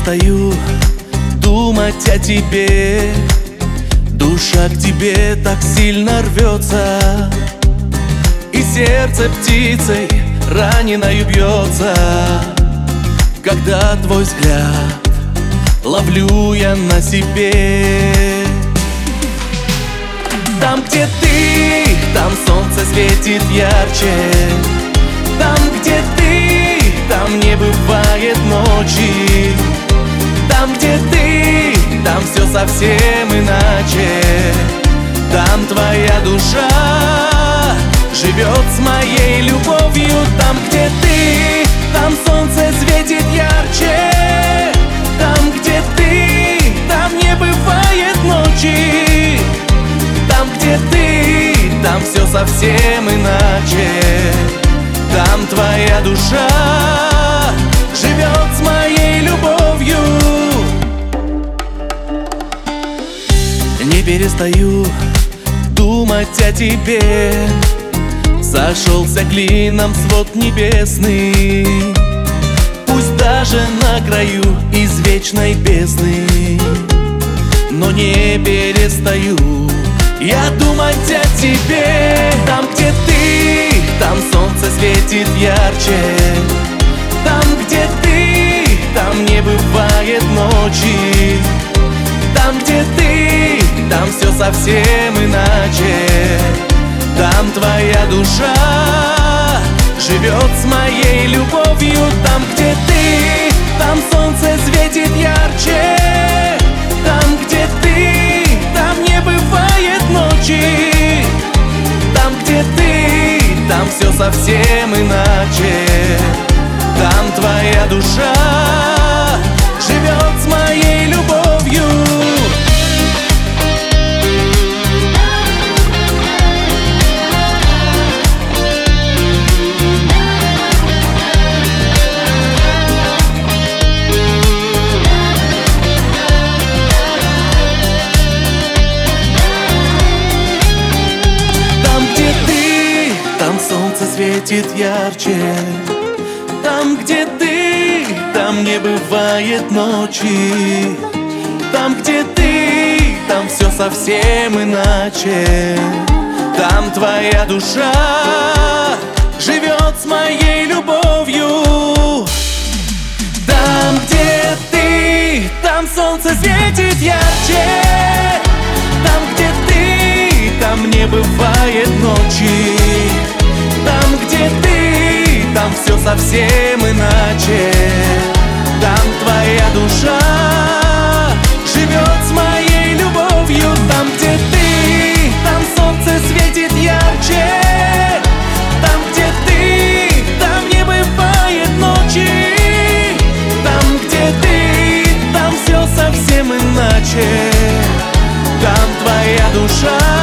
перестаю думать о тебе. Душа к тебе так сильно рвется, и сердце птицей раненою бьется, когда твой взгляд ловлю я на себе. Там, где ты, там солнце светит ярче. Там, где ты, там не бывает ночи. Там, где ты, там все совсем иначе. Там твоя душа живет с моей любовью. Там, где ты, там солнце светит ярче. Там, где ты, там не бывает ночи. Там, где ты, там все совсем иначе. Там твоя душа живет с моей любовью. Не перестаю думать о тебе. Сошелся клином свод небесный, пусть даже на краю извечной бездны, но не перестаю я думать о тебе. Там, где ты, там солнце светит ярче. Там, где ты, там не бывает ночи. Там, где ты, там все совсем иначе. Там твоя душа живет с моей любовью. Там, где ты, там солнце светит ярче. Там, где ты, там не бывает ночи. Там, где ты, там все совсем иначе. Там твоя душа живет с моей любовью. Светит ярче. Там, где ты, там не бывает ночи. Там, где ты, там все совсем иначе. Там твоя душа живет с моей любовью. Там, где ты, там солнце светит ярче. Там, где ты, там не бывает ночи. Там, где ты, там все совсем иначе. Там твоя душа живет с моей любовью. Там, где ты, там солнце светит ярче. Там, где ты, там не бывает ночи. Там, где ты, там все совсем иначе. Там твоя душа